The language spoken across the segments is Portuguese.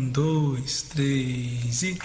dois, três e...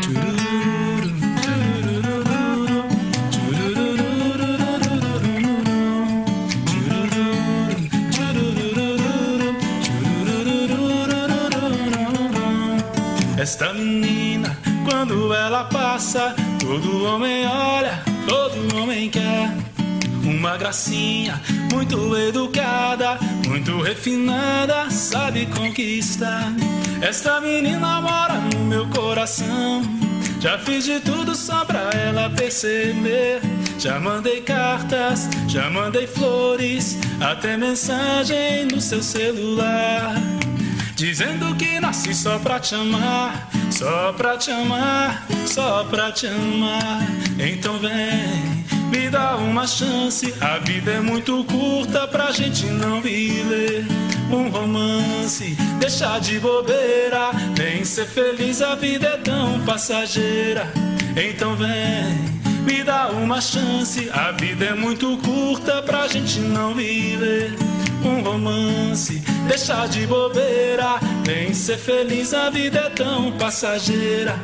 Esta menina, quando ela passa, todo homem olha, todo homem quer. Uma gracinha, muito educada, muito refinada, sabe conquistar. Esta menina mora no meu coração. Já fiz de tudo só pra ela perceber. Já mandei cartas, já mandei flores, até mensagem no seu celular, dizendo que nasci só pra te amar, só pra te amar, só pra te amar. Então vem, me dá uma chance, a vida é muito curta pra gente não viver um romance. Deixa de bobeira, vem ser feliz, a vida é tão passageira. Então vem, me dá uma chance, a vida é muito curta pra gente não viver um romance. Deixa de bobeira, vem ser feliz, a vida é tão passageira.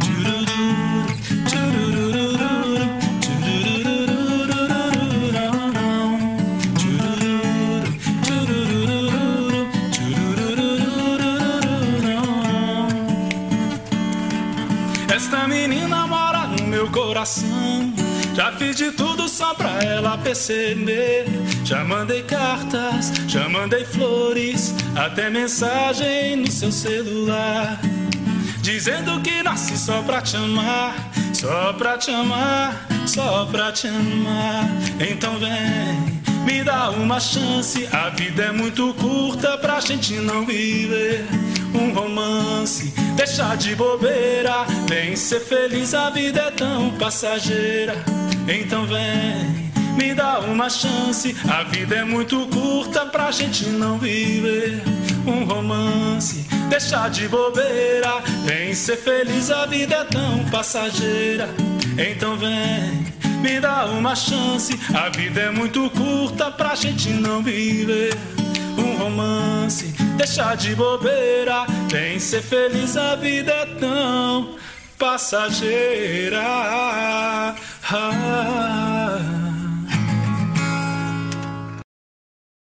Esta menina mora no meu coração. Já fiz de tudo só pra ela perceber. Já mandei cartas, já mandei flores, até mensagem no seu celular, dizendo que nasci só pra te amar, só pra te amar, só pra te amar. Então vem, me dá uma chance, a vida é muito curta pra gente não viver um romance. Deixa de bobeira, vem ser feliz, a vida é tão passageira. Então vem, me dá uma chance, a vida é muito curta pra gente não viver um romance. Deixa de bobeira, vem ser feliz, a vida é tão passageira. Então vem, me dá uma chance, a vida é muito curta pra gente não viver um romance. Deixa de bobeira, vem ser feliz, a vida é tão passageira.